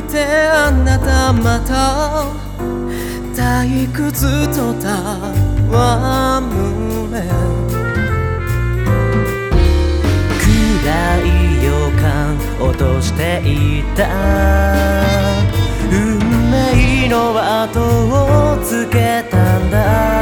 てあなたまた退屈と戯れ暗い予感落としていた運命の後をつけたんだ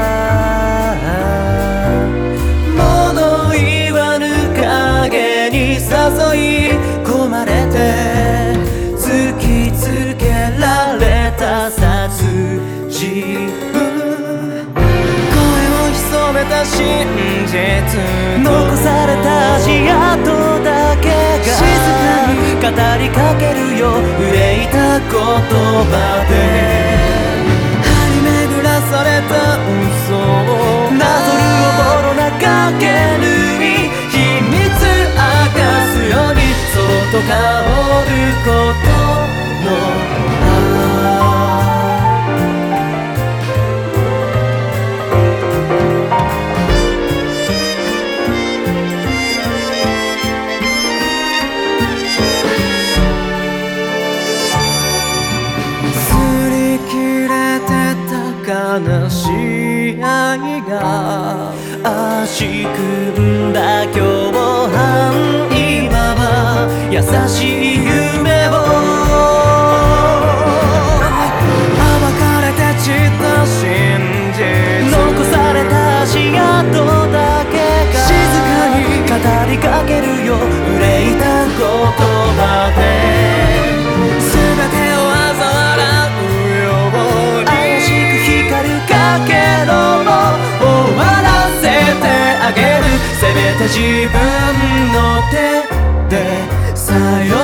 物言わぬ影に誘い込まれて突きつけられた殺人声を潜めた真実残された足跡だけが静かに語りかけるよ憂いた言葉で張り巡らされた嘘をなぞるおぼろな影縫い秘密明かすようにそっと香ることの悲しい愛が足組んだ今日半今は優しい夢を暴かれて散った真実残された足跡だけが静かに語りかけるよ憂いた言葉で全てを嘲笑うように怪しく光るかけろも終わらせてあげるせめて自分の手でさよ